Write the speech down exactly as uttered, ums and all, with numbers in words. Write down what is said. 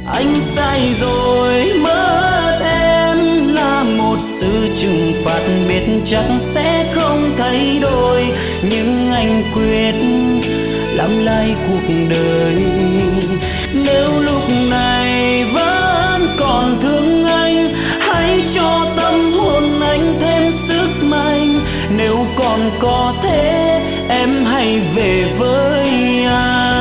Anh sai rồi mất em là một sự trừng phạt biết chắc sẽ không thay đổi, nhưng anh quyết làm lại cuộc đời. Nếu lúc này vẫn còn thương anh, hãy cho tâm hồn anh thêm sức mạnh. Nếu còn có thể em hãy về với anh.